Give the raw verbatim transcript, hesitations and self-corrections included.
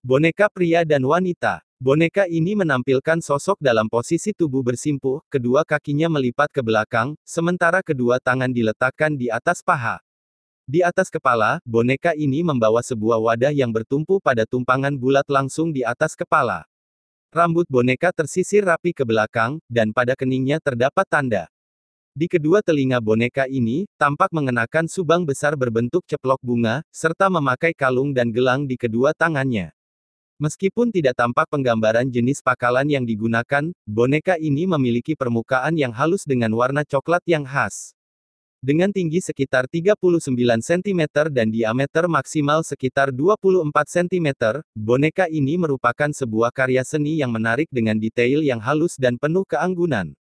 Boneka pria dan wanita. Boneka ini menampilkan sosok dalam posisi tubuh bersimpuh, kedua kakinya melipat ke belakang, sementara kedua tangan diletakkan di atas paha. Di atas kepala, boneka ini membawa sebuah wadah yang bertumpu pada tumpangan bulat langsung di atas kepala. Rambut boneka tersisir rapi ke belakang, dan pada keningnya terdapat tanda. Di kedua telinga boneka ini, tampak mengenakan subang besar berbentuk ceplok bunga, serta memakai kalung dan gelang di kedua tangannya. Meskipun tidak tampak penggambaran jenis pakalan yang digunakan, boneka ini memiliki permukaan yang halus dengan warna coklat yang khas. Dengan tinggi sekitar tiga puluh sembilan sentimeter dan diameter maksimal sekitar dua puluh empat sentimeter, boneka ini merupakan sebuah karya seni yang menarik dengan detail yang halus dan penuh keanggunan.